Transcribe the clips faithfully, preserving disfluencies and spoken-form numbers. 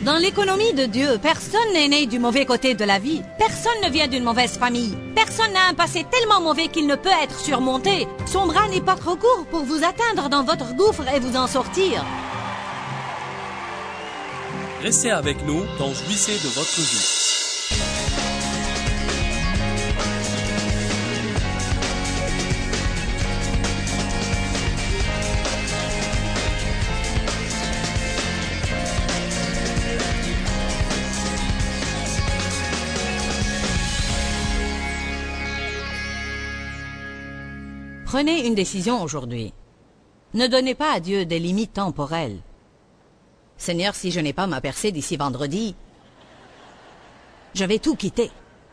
Dans l'économie de Dieu, personne n'est né du mauvais côté de la vie. Personne ne vient d'une mauvaise famille. Personne n'a un passé tellement mauvais qu'il ne peut être surmonté. Son bras n'est pas trop court pour vous atteindre dans votre gouffre et vous en sortir. Restez avec nous dans Jouissez de votre vie. Prenez une décision aujourd'hui. Ne donnez pas à Dieu des limites temporelles. Seigneur, si je n'ai pas ma percée d'ici vendredi, je vais tout quitter.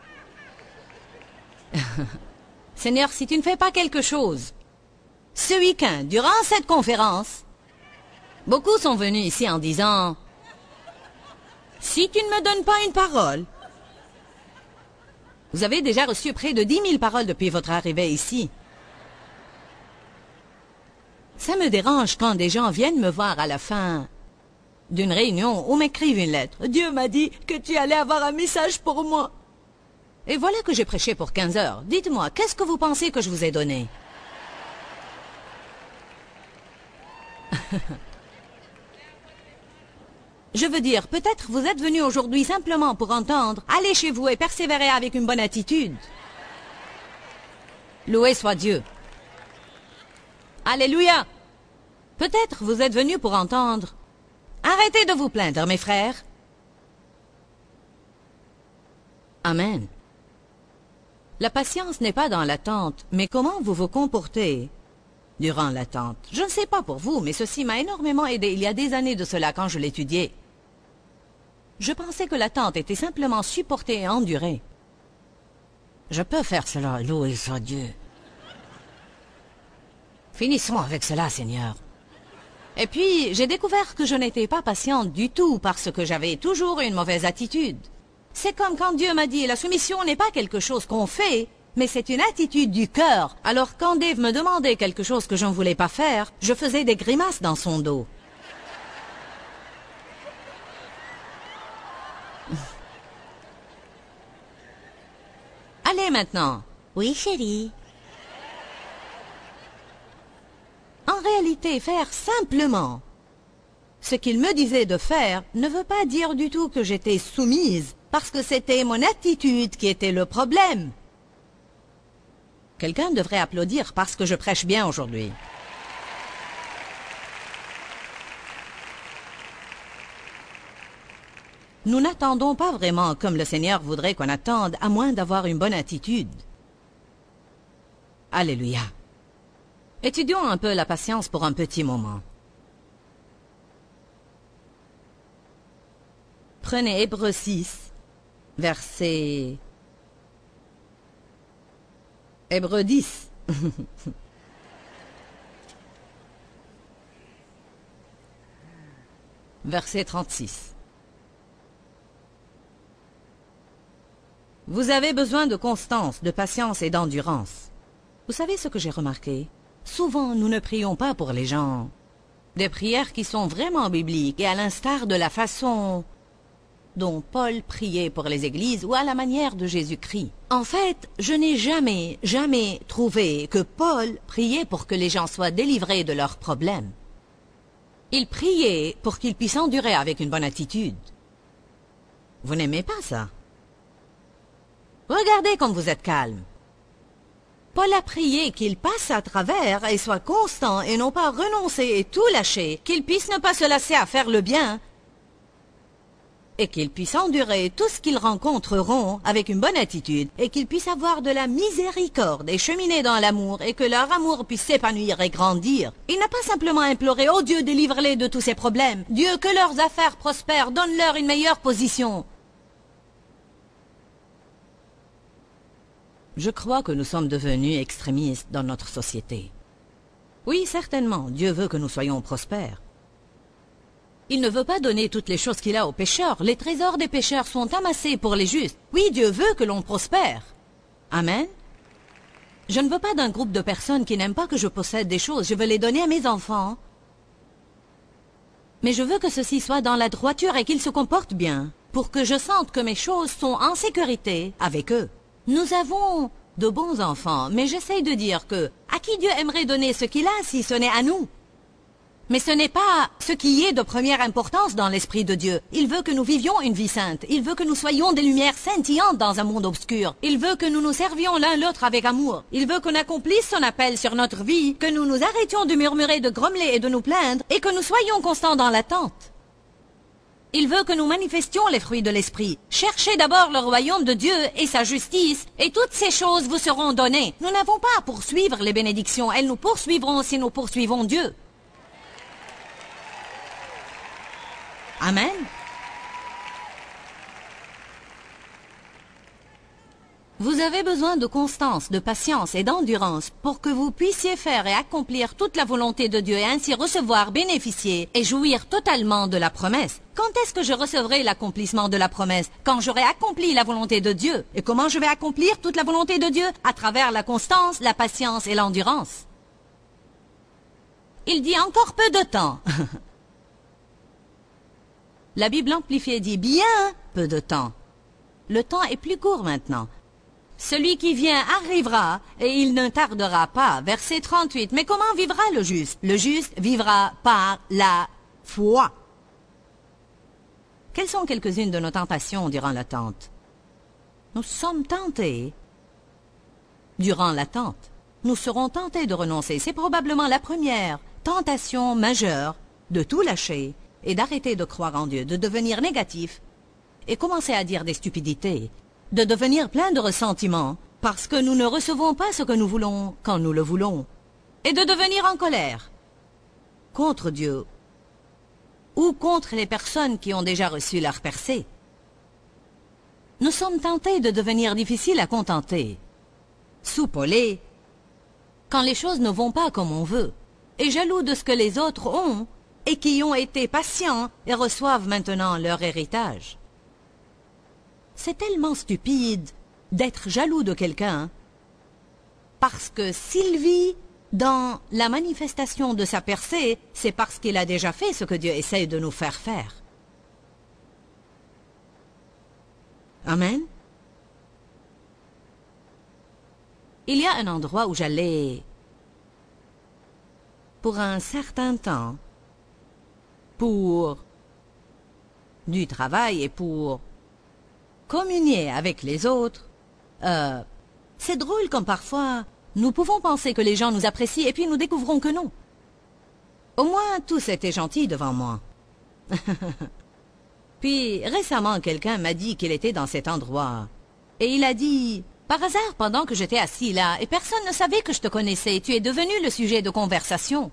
Seigneur, si tu ne fais pas quelque chose, ce week-end, durant cette conférence, beaucoup sont venus ici en disant, si tu ne me donnes pas une parole, vous avez déjà reçu près de dix mille paroles depuis votre arrivée ici. Ça me dérange quand des gens viennent me voir à la fin d'une réunion ou m'écrivent une lettre. Dieu m'a dit que tu allais avoir un message pour moi. Et voilà que j'ai prêché pour quinze heures. Dites-moi, qu'est-ce que vous pensez que je vous ai donné? Je veux dire, peut-être vous êtes venu aujourd'hui simplement pour entendre. Allez chez vous et persévérez avec une bonne attitude. Loué soit Dieu. Alléluia! Peut-être vous êtes venus pour entendre. Arrêtez de vous plaindre, mes frères. Amen. La patience n'est pas dans l'attente, mais comment vous vous comportez durant l'attente. Je ne sais pas pour vous, mais ceci m'a énormément aidé il y a des années de cela quand je l'étudiais. Je pensais que l'attente était simplement supportée et endurée. Je peux faire cela, loué soit Dieu. Finissons avec cela, Seigneur. Et puis, j'ai découvert que je n'étais pas patiente du tout parce que j'avais toujours une mauvaise attitude. C'est comme quand Dieu m'a dit, la soumission n'est pas quelque chose qu'on fait, mais c'est une attitude du cœur. Alors quand Dave me demandait quelque chose que je ne voulais pas faire, je faisais des grimaces dans son dos. Allez maintenant. Oui, chérie. En réalité, faire simplement ce qu'il me disait de faire ne veut pas dire du tout que j'étais soumise, parce que c'était mon attitude qui était le problème. Quelqu'un devrait applaudir parce que je prêche bien aujourd'hui. Nous n'attendons pas vraiment comme le Seigneur voudrait qu'on attende, à moins d'avoir une bonne attitude. Alléluia. Étudions un peu la patience pour un petit moment. Prenez Hébreux six, verset... Hébreux dix. Verset trente-six. Vous avez besoin de constance, de patience et d'endurance. Vous savez ce que j'ai remarqué? Souvent, nous ne prions pas pour les gens. Des prières qui sont vraiment bibliques et à l'instar de la façon dont Paul priait pour les églises ou à la manière de Jésus-Christ. En fait, je n'ai jamais, jamais trouvé que Paul priait pour que les gens soient délivrés de leurs problèmes. Il priait pour qu'ils puissent endurer avec une bonne attitude. Vous n'aimez pas ça? Regardez comme vous êtes calme. Paul a prié qu'il passe à travers et soit constant et non pas renoncer et tout lâcher, qu'il puisse ne pas se lasser à faire le bien et qu'il puisse endurer tout ce qu'ils rencontreront avec une bonne attitude et qu'ils puissent avoir de la miséricorde et cheminer dans l'amour et que leur amour puisse s'épanouir et grandir. Il n'a pas simplement imploré « Oh Dieu, délivre-les de tous ces problèmes. Dieu, que leurs affaires prospèrent, donne-leur une meilleure position. » Je crois que nous sommes devenus extrémistes dans notre société. Oui, certainement, Dieu veut que nous soyons prospères. Il ne veut pas donner toutes les choses qu'il a aux pécheurs. Les trésors des pécheurs sont amassés pour les justes. Oui, Dieu veut que l'on prospère. Amen. Je ne veux pas d'un groupe de personnes qui n'aiment pas que je possède des choses. Je veux les donner à mes enfants. Mais je veux que ceci soit dans la droiture et qu'ils se comportent bien, pour que je sente que mes choses sont en sécurité avec eux. Nous avons de bons enfants, mais j'essaye de dire que, à qui Dieu aimerait donner ce qu'il a si ce n'est à nous? Mais ce n'est pas ce qui est de première importance dans l'Esprit de Dieu. Il veut que nous vivions une vie sainte. Il veut que nous soyons des lumières scintillantes dans un monde obscur. Il veut que nous nous servions l'un l'autre avec amour. Il veut qu'on accomplisse son appel sur notre vie, que nous nous arrêtions de murmurer, de grommeler et de nous plaindre, et que nous soyons constants dans l'attente. Il veut que nous manifestions les fruits de l'Esprit. Cherchez d'abord le royaume de Dieu et sa justice, et toutes ces choses vous seront données. Nous n'avons pas à poursuivre les bénédictions. Elles nous poursuivront si nous poursuivons Dieu. Amen. Vous avez besoin de constance, de patience et d'endurance pour que vous puissiez faire et accomplir toute la volonté de Dieu et ainsi recevoir, bénéficier et jouir totalement de la promesse. Quand est-ce que je recevrai l'accomplissement de la promesse? Quand j'aurai accompli la volonté de Dieu. Et comment je vais accomplir toute la volonté de Dieu? À travers la constance, la patience et l'endurance. Il dit encore peu de temps. La Bible amplifiée dit bien peu de temps. Le temps est plus court maintenant. Celui qui vient arrivera et il ne tardera pas. Verset trente-huit. Mais comment vivra le juste? Le juste vivra par la foi. Quelles sont quelques-unes de nos tentations durant l'attente? Nous sommes tentés. Durant l'attente, nous serons tentés de renoncer. C'est probablement la première tentation majeure de tout lâcher et d'arrêter de croire en Dieu, de devenir négatif et commencer à dire des stupidités, de devenir plein de ressentiments parce que nous ne recevons pas ce que nous voulons quand nous le voulons, et de devenir en colère contre Dieu ou contre les personnes qui ont déjà reçu leur percée. Nous sommes tentés de devenir difficiles à contenter, soupolés, quand les choses ne vont pas comme on veut, et jaloux de ce que les autres ont et qui ont été patients et reçoivent maintenant leur héritage. C'est tellement stupide d'être jaloux de quelqu'un, parce que s'il vit dans la manifestation de sa percée, c'est parce qu'il a déjà fait ce que Dieu essaye de nous faire faire. Amen. Il y a un endroit où j'allais pour un certain temps, pour du travail et pour communier avec les autres. Euh, c'est drôle comme parfois nous pouvons penser que les gens nous apprécient et puis nous découvrons que non. Au moins tous étaient gentils devant moi. Puis récemment quelqu'un m'a dit qu'il était dans cet endroit et il a dit: par hasard, pendant que j'étais assis là et personne ne savait que je te connaissais, tu es devenu le sujet de conversation.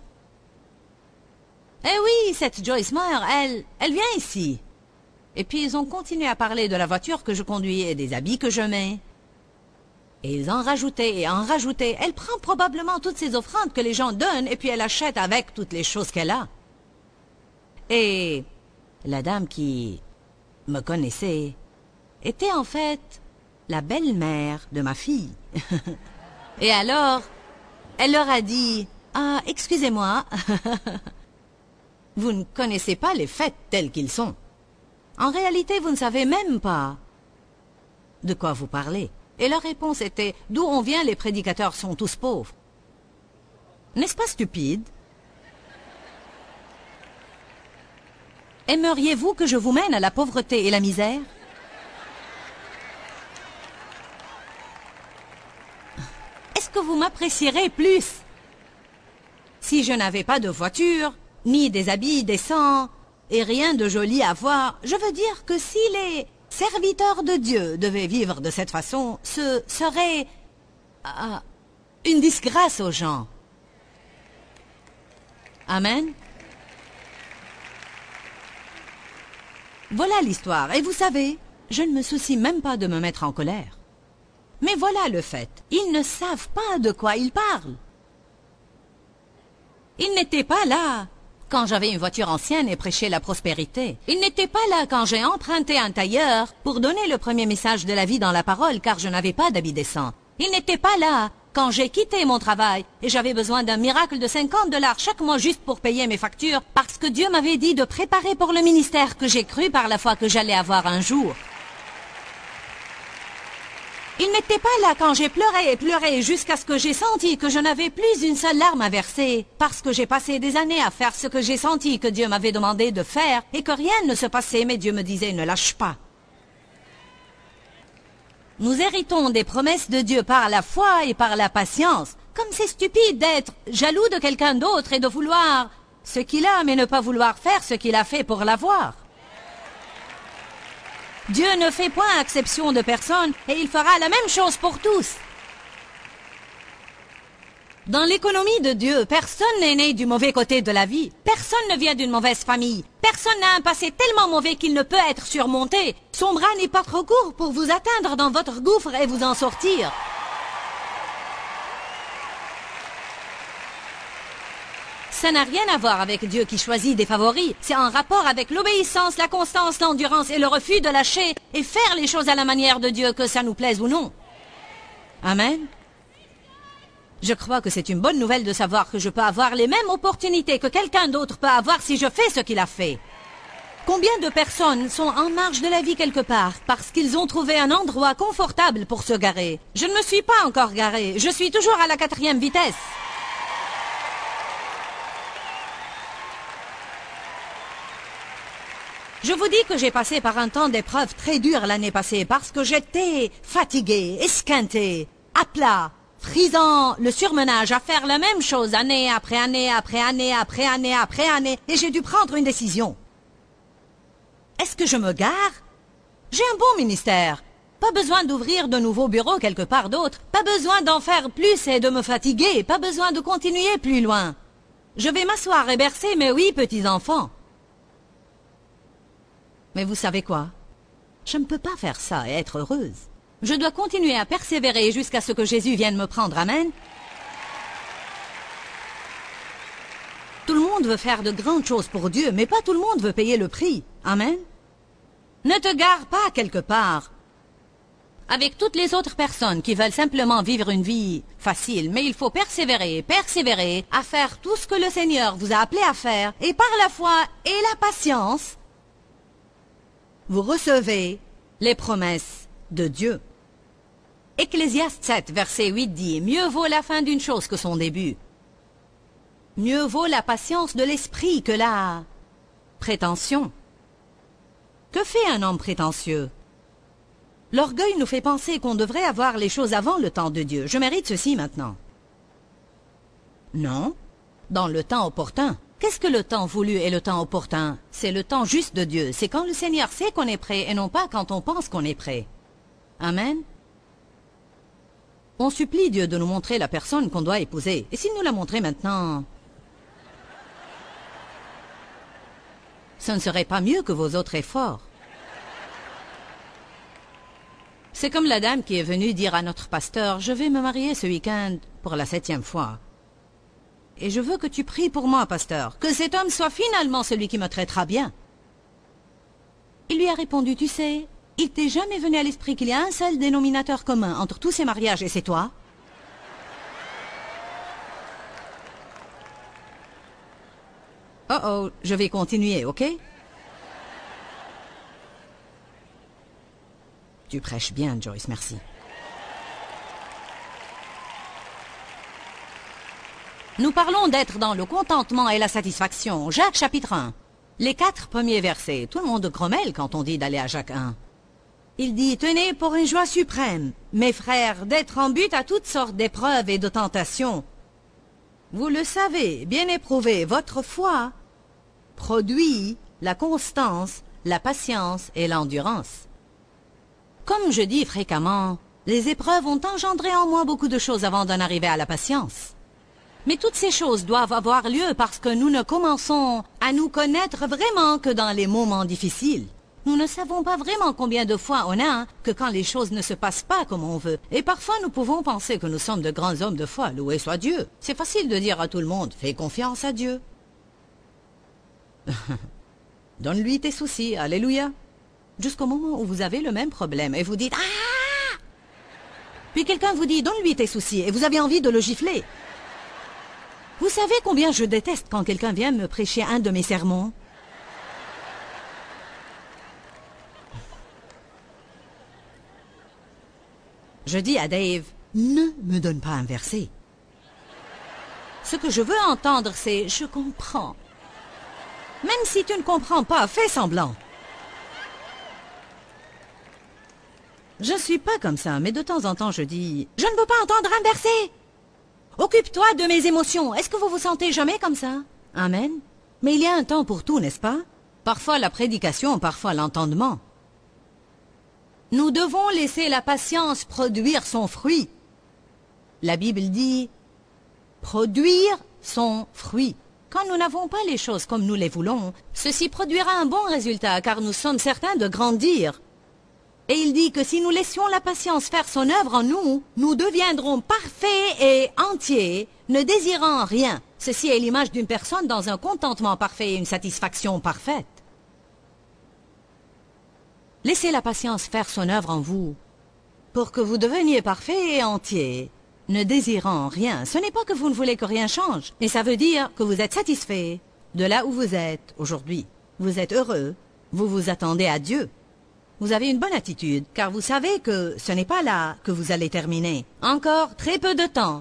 Eh oui, cette Joyce Meyer, elle, elle vient ici. Et puis ils ont continué à parler de la voiture que je conduis et des habits que je mets. Et ils en rajoutaient et en rajoutaient. Elle prend probablement toutes ces offrandes que les gens donnent et puis elle achète avec toutes les choses qu'elle a. Et la dame qui me connaissait était en fait la belle-mère de ma fille. Et alors, elle leur a dit: ah, excusez-moi, vous ne connaissez pas les faits tels qu'ils sont. En réalité, vous ne savez même pas de quoi vous parlez. Et leur réponse était: d'où on vient, les prédicateurs sont tous pauvres. N'est-ce pas stupide? Aimeriez-vous que je vous mène à la pauvreté et la misère? Est-ce que vous m'apprécierez plus si je n'avais pas de voiture, ni des habits décents, et rien de joli à voir? Je veux dire que si les serviteurs de Dieu devaient vivre de cette façon, ce serait euh, une disgrâce aux gens. Amen. Voilà l'histoire. Et vous savez, je ne me soucie même pas de me mettre en colère. Mais voilà le fait. Ils ne savent pas de quoi ils parlent. Ils n'étaient pas là quand j'avais une voiture ancienne et prêchais la prospérité. Ils n'étaient pas là quand j'ai emprunté un tailleur pour donner le premier message de la vie dans la parole, car je n'avais pas d'habits décents. Ils n'étaient pas là quand j'ai quitté mon travail et j'avais besoin d'un miracle de cinquante dollars chaque mois juste pour payer mes factures parce que Dieu m'avait dit de préparer pour le ministère que j'ai cru par la foi que j'allais avoir un jour. Il n'était pas là quand j'ai pleuré et pleuré jusqu'à ce que j'ai senti que je n'avais plus une seule larme à verser, parce que j'ai passé des années à faire ce que j'ai senti que Dieu m'avait demandé de faire et que rien ne se passait, mais Dieu me disait ne lâche pas. Nous héritons des promesses de Dieu par la foi et par la patience, comme c'est stupide d'être jaloux de quelqu'un d'autre et de vouloir ce qu'il a mais ne pas vouloir faire ce qu'il a fait pour l'avoir. Dieu ne fait point exception de personne et il fera la même chose pour tous. Dans l'économie de Dieu, personne n'est né du mauvais côté de la vie. Personne ne vient d'une mauvaise famille. Personne n'a un passé tellement mauvais qu'il ne peut être surmonté. Son bras n'est pas trop court pour vous atteindre dans votre gouffre et vous en sortir. Ça n'a rien à voir avec Dieu qui choisit des favoris. C'est en rapport avec l'obéissance, la constance, l'endurance et le refus de lâcher et faire les choses à la manière de Dieu, que ça nous plaise ou non. Amen. Je crois que c'est une bonne nouvelle de savoir que je peux avoir les mêmes opportunités que quelqu'un d'autre peut avoir si je fais ce qu'il a fait. Combien de personnes sont en marge de la vie quelque part parce qu'ils ont trouvé un endroit confortable pour se garer? Je ne me suis pas encore garé. Je suis toujours à la quatrième vitesse. Je vous dis que j'ai passé par un temps d'épreuve très dur l'année passée parce que j'étais fatigué, esquinté, à plat, frisant le surmenage à faire la même chose année après année après année après année après année et j'ai dû prendre une décision. Est-ce que je me gare? J'ai un bon ministère. Pas besoin d'ouvrir de nouveaux bureaux quelque part d'autre. Pas besoin d'en faire plus et de me fatiguer. Pas besoin de continuer plus loin. Je vais m'asseoir et bercer mes huit petits-enfants. Mais vous savez quoi? Je ne peux pas faire ça et être heureuse. Je dois continuer à persévérer jusqu'à ce que Jésus vienne me prendre. Amen. Tout le monde veut faire de grandes choses pour Dieu, mais pas tout le monde veut payer le prix. Amen. Ne te gare pas quelque part avec toutes les autres personnes qui veulent simplement vivre une vie facile, mais il faut persévérer, persévérer à faire tout ce que le Seigneur vous a appelé à faire, et par la foi et la patience, vous recevez les promesses de Dieu. Ecclésiaste sept, verset huit dit « Mieux vaut la fin d'une chose que son début. Mieux vaut la patience de l'esprit que la prétention. » Que fait un homme prétentieux? L'orgueil nous fait penser qu'on devrait avoir les choses avant le temps de Dieu. Je mérite ceci maintenant. Non, dans le temps opportun. Qu'est-ce que le temps voulu et le temps opportun? C'est le temps juste de Dieu. C'est quand le Seigneur sait qu'on est prêt et non pas quand on pense qu'on est prêt. Amen. On supplie Dieu de nous montrer la personne qu'on doit épouser. Et s'il nous l'a montré maintenant, ce ne serait pas mieux que vos autres efforts. C'est comme la dame qui est venue dire à notre pasteur « Je vais me marier ce week-end pour la septième fois. Et je veux que tu pries pour moi, pasteur, que cet homme soit finalement celui qui me traitera bien. » Il lui a répondu « Tu sais, il t'est jamais venu à l'esprit qu'il y a un seul dénominateur commun entre tous ces mariages et c'est toi ?» Oh oh, je vais continuer, ok? Tu prêches bien, Joyce, merci. Nous parlons d'être dans le contentement et la satisfaction. Jacques chapitre un. Les quatre premiers versets. Tout le monde grommelle quand on dit d'aller à Jacques un. Il dit, tenez pour une joie suprême, mes frères, d'être en but à toutes sortes d'épreuves et de tentations. Vous le savez, bien éprouvé, votre foi produit la constance, la patience et l'endurance. Comme je dis fréquemment, les épreuves ont engendré en moi beaucoup de choses avant d'en arriver à la patience. Mais toutes ces choses doivent avoir lieu parce que nous ne commençons à nous connaître vraiment que dans les moments difficiles. Nous ne savons pas vraiment combien de fois on a que quand les choses ne se passent pas comme on veut. Et parfois nous pouvons penser que nous sommes de grands hommes de foi, loué soit Dieu. C'est facile de dire à tout le monde, fais confiance à Dieu. Donne-lui tes soucis, alléluia. Jusqu'au moment où vous avez le même problème et vous dites « Ah !» Puis quelqu'un vous dit « donne-lui tes soucis » et vous avez envie de le gifler. Vous savez combien je déteste quand quelqu'un vient me prêcher un de mes sermons? Je dis à Dave, ne me donne pas un verset. Ce que je veux entendre, c'est « je comprends ». Même si tu ne comprends pas, fais semblant. Je ne suis pas comme ça, mais de temps en temps je dis « je ne veux pas entendre un verset ». Occupe-toi de mes émotions. Est-ce que vous vous sentez jamais comme ça? Amen. Mais il y a un temps pour tout, n'est-ce pas? Parfois la prédication, parfois l'entendement. Nous devons laisser la patience produire son fruit. La Bible dit « produire son fruit ». Quand nous n'avons pas les choses comme nous les voulons, ceci produira un bon résultat, car nous sommes certains de grandir. Et il dit que si nous laissions la patience faire son œuvre en nous, nous deviendrons parfaits et entiers, ne désirant rien. Ceci est l'image d'une personne dans un contentement parfait et une satisfaction parfaite. Laissez la patience faire son œuvre en vous, pour que vous deveniez parfaits et entiers, ne désirant rien. Ce n'est pas que vous ne voulez que rien change, mais ça veut dire que vous êtes satisfait de là où vous êtes aujourd'hui. Vous êtes heureux, vous vous attendez à Dieu. Vous avez une bonne attitude, car vous savez que ce n'est pas là que vous allez terminer. Encore très peu de temps.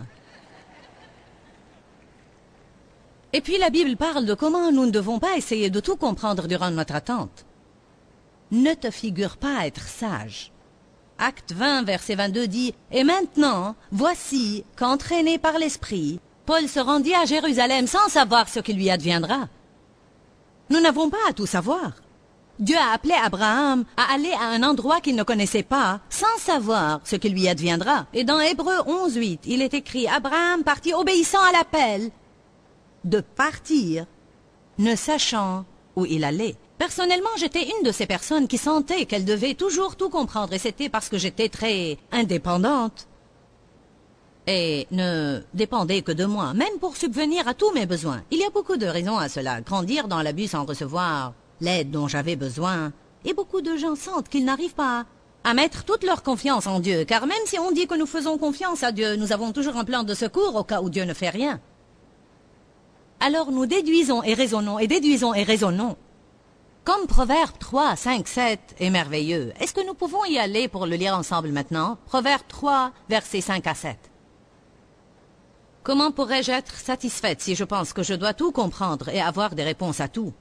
Et puis la Bible parle de comment nous ne devons pas essayer de tout comprendre durant notre attente. Ne te figure pas être sage. Acte vingt, verset vingt-deux dit « Et maintenant, voici qu'entraîné par l'Esprit, Paul se rendit à Jérusalem sans savoir ce qui lui adviendra. » Nous n'avons pas à tout savoir. Dieu a appelé Abraham à aller à un endroit qu'il ne connaissait pas, sans savoir ce qui lui adviendra. Et dans Hébreux onze, huit, il est écrit « Abraham partit obéissant à l'appel de partir, ne sachant où il allait. » Personnellement, j'étais une de ces personnes qui sentaient qu'elle devait toujours tout comprendre, et c'était parce que j'étais très indépendante et ne dépendais que de moi, même pour subvenir à tous mes besoins. Il y a beaucoup de raisons à cela. Grandir dans l'abus sans recevoir l'aide dont j'avais besoin, et beaucoup de gens sentent qu'ils n'arrivent pas à mettre toute leur confiance en Dieu, car même si on dit que nous faisons confiance à Dieu, nous avons toujours un plan de secours au cas où Dieu ne fait rien. Alors nous déduisons et raisonnons, et déduisons et raisonnons. Comme Proverbe trois, cinq, sept est merveilleux, est-ce que nous pouvons y aller pour le lire ensemble maintenant? Proverbe trois, versets cinq à sept. Comment pourrais-je être satisfaite si je pense que je dois tout comprendre et avoir des réponses à tout?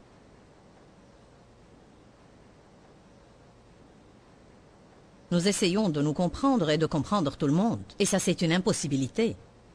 Nous essayons de nous comprendre et de comprendre tout le monde, et ça c'est une impossibilité.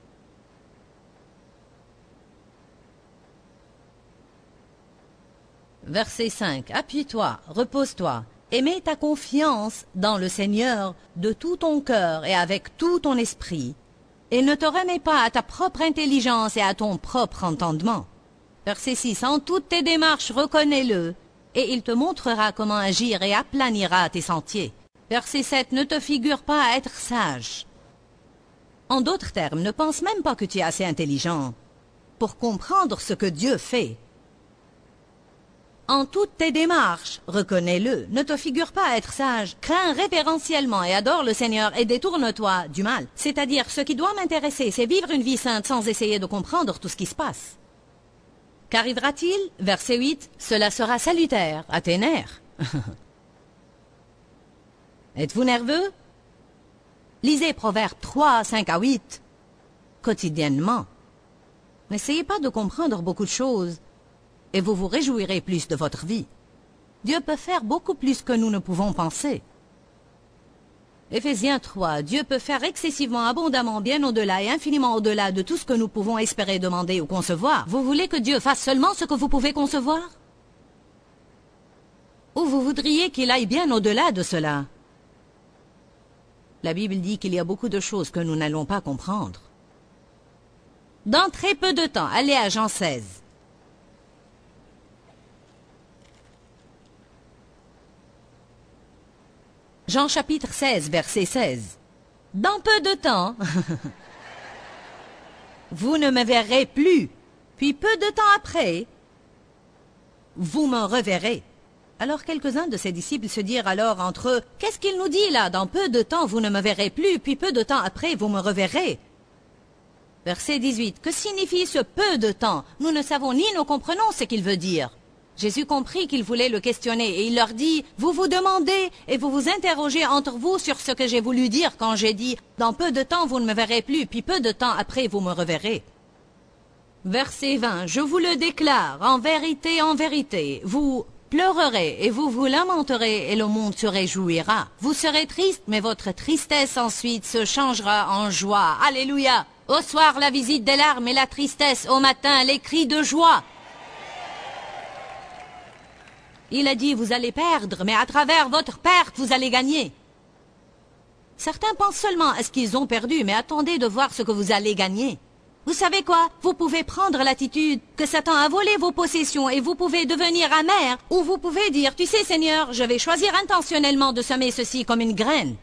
Verset cinq. Appuie-toi, repose-toi, et mets ta confiance dans le Seigneur de tout ton cœur et avec tout ton esprit, et ne te remets pas à ta propre intelligence et à ton propre entendement. Verset six. En toutes tes démarches, reconnais-le, et il te montrera comment agir et aplanira tes sentiers. Verset sept. Ne te figure pas à être sage. En d'autres termes, ne pense même pas que tu es assez intelligent pour comprendre ce que Dieu fait. En toutes tes démarches, reconnais-le, ne te figure pas à être sage, crains révérentiellement et adore le Seigneur et détourne-toi du mal. C'est-à-dire, ce qui doit m'intéresser, c'est vivre une vie sainte sans essayer de comprendre tout ce qui se passe. Qu'arrivera-t-il? Verset huit, cela sera salutaire à tes nerfs. Êtes-vous nerveux? Lisez Proverbe trois, cinq à huit, quotidiennement. N'essayez pas de comprendre beaucoup de choses, et vous vous réjouirez plus de votre vie. Dieu peut faire beaucoup plus que nous ne pouvons penser. Éphésiens trois, Dieu peut faire excessivement, abondamment, bien au-delà et infiniment au-delà de tout ce que nous pouvons espérer, demander ou concevoir. Vous voulez que Dieu fasse seulement ce que vous pouvez concevoir? Ou vous voudriez qu'il aille bien au-delà de cela? La Bible dit qu'il y a beaucoup de choses que nous n'allons pas comprendre. Dans très peu de temps, allez à Jean seize. Jean chapitre seize, verset seize. Dans peu de temps, vous ne me verrez plus, puis peu de temps après, vous me reverrez. Alors quelques-uns de ses disciples se dirent alors entre eux, « Qu'est-ce qu'il nous dit là? Dans peu de temps vous ne me verrez plus, puis peu de temps après vous me reverrez. » Verset dix-huit. Que signifie ce peu de temps? Nous ne savons ni ne comprenons ce qu'il veut dire. Jésus comprit qu'il voulait le questionner et il leur dit, « Vous vous demandez et vous vous interrogez entre vous sur ce que j'ai voulu dire quand j'ai dit, « Dans peu de temps vous ne me verrez plus, puis peu de temps après vous me reverrez. » Verset vingt. Je vous le déclare, en vérité, en vérité, vous pleurerez et vous vous lamenterez et le monde se réjouira. Vous serez triste, mais votre tristesse ensuite se changera en joie. Alléluia! Au soir, la visite des larmes et la tristesse. Au matin, les cris de joie. Il a dit, vous allez perdre, mais à travers votre perte, vous allez gagner. Certains pensent seulement à ce qu'ils ont perdu, mais attendez de voir ce que vous allez gagner. Vous savez quoi? Vous pouvez prendre l'attitude que Satan a volé vos possessions et vous pouvez devenir amer, ou vous pouvez dire, tu sais Seigneur, je vais choisir intentionnellement de semer ceci comme une graine.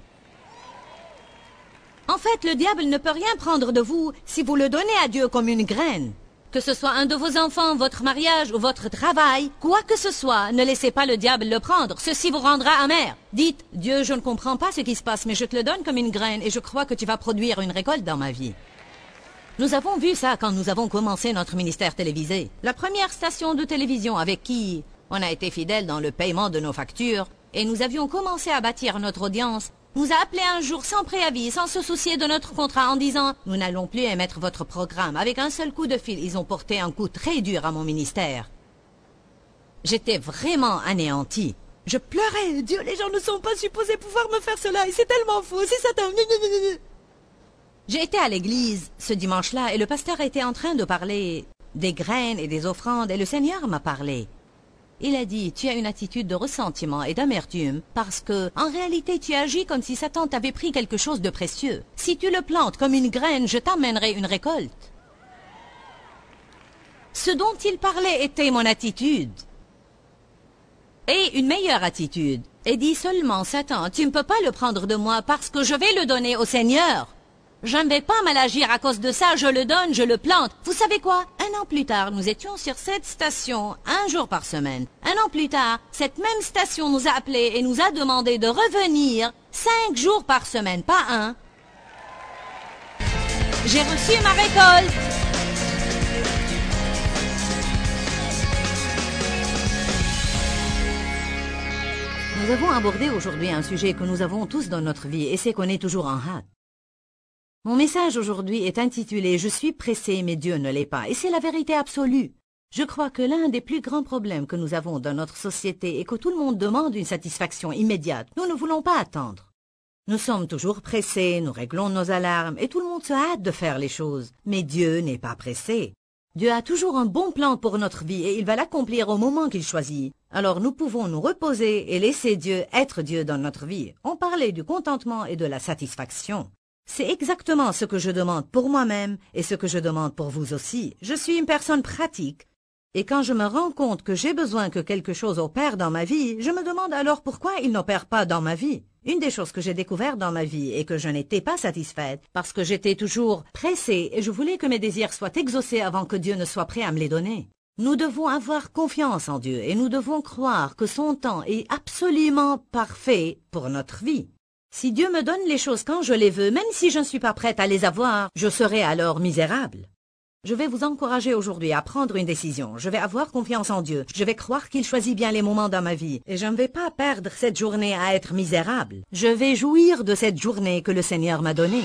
En fait, le diable ne peut rien prendre de vous si vous le donnez à Dieu comme une graine. Que ce soit un de vos enfants, votre mariage ou votre travail, quoi que ce soit, ne laissez pas le diable le prendre. Ceci vous rendra amer. Dites, Dieu, je ne comprends pas ce qui se passe, mais je te le donne comme une graine et je crois que tu vas produire une récolte dans ma vie. Nous avons vu ça quand nous avons commencé notre ministère télévisé. La première station de télévision avec qui on a été fidèles dans le paiement de nos factures et nous avions commencé à bâtir notre audience, nous a appelé un jour sans préavis, sans se soucier de notre contrat en disant « Nous n'allons plus émettre votre programme. » Avec un seul coup de fil, ils ont porté un coup très dur à mon ministère. J'étais vraiment anéanti. Je pleurais. Dieu, les gens ne sont pas supposés pouvoir me faire cela et c'est tellement faux, c'est Satan. J'ai été à l'église ce dimanche-là et le pasteur était en train de parler des graines et des offrandes et le Seigneur m'a parlé. Il a dit, tu as une attitude de ressentiment et d'amertume parce que, en réalité, tu agis comme si Satan t'avait pris quelque chose de précieux. Si tu le plantes comme une graine, je t'emmènerai une récolte. Ce dont il parlait était mon attitude. Et une meilleure attitude. Et dit seulement, Satan, tu ne peux pas le prendre de moi parce que je vais le donner au Seigneur. Je ne vais pas mal agir à cause de ça, je le donne, je le plante. Vous savez quoi? Un an plus tard, nous étions sur cette station, un jour par semaine. Un an plus tard, cette même station nous a appelés et nous a demandé de revenir cinq jours par semaine, pas un. J'ai reçu ma récolte. Nous avons abordé aujourd'hui un sujet que nous avons tous dans notre vie et c'est qu'on est toujours en hâte. Mon message aujourd'hui est intitulé « Je suis pressé, mais Dieu ne l'est pas » et c'est la vérité absolue. Je crois que l'un des plus grands problèmes que nous avons dans notre société est que tout le monde demande une satisfaction immédiate. Nous ne voulons pas attendre. Nous sommes toujours pressés, nous réglons nos alarmes et tout le monde se hâte de faire les choses. Mais Dieu n'est pas pressé. Dieu a toujours un bon plan pour notre vie et il va l'accomplir au moment qu'il choisit. Alors nous pouvons nous reposer et laisser Dieu être Dieu dans notre vie. On parlait du contentement et de la satisfaction. C'est exactement ce que je demande pour moi-même et ce que je demande pour vous aussi. Je suis une personne pratique. Et quand je me rends compte que j'ai besoin que quelque chose opère dans ma vie, je me demande alors pourquoi il n'opère pas dans ma vie. Une des choses que j'ai découvertes dans ma vie est que je n'étais pas satisfaite parce que j'étais toujours pressée et je voulais que mes désirs soient exaucés avant que Dieu ne soit prêt à me les donner. Nous devons avoir confiance en Dieu et nous devons croire que son temps est absolument parfait pour notre vie. Si Dieu me donne les choses quand je les veux, même si je ne suis pas prête à les avoir, je serai alors misérable. Je vais vous encourager aujourd'hui à prendre une décision. Je vais avoir confiance en Dieu. Je vais croire qu'il choisit bien les moments dans ma vie. Et je ne vais pas perdre cette journée à être misérable. Je vais jouir de cette journée que le Seigneur m'a donnée.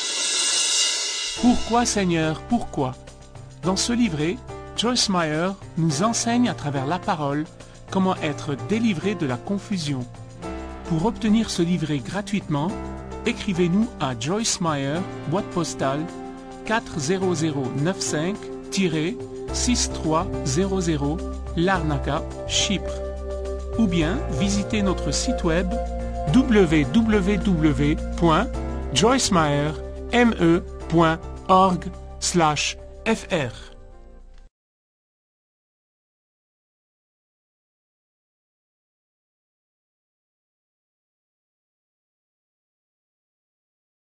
Pourquoi, Seigneur, pourquoi? Dans ce livret, Joyce Meyer nous enseigne à travers la parole comment être délivré de la confusion. Pour obtenir ce livret gratuitement, écrivez-nous à Joyce Meyer, boîte postale quatre zéro zéro neuf cinq six trois zéro zéro, Larnaca, Chypre. Ou bien visitez notre site web w w w point joyce meyer point org slash f r.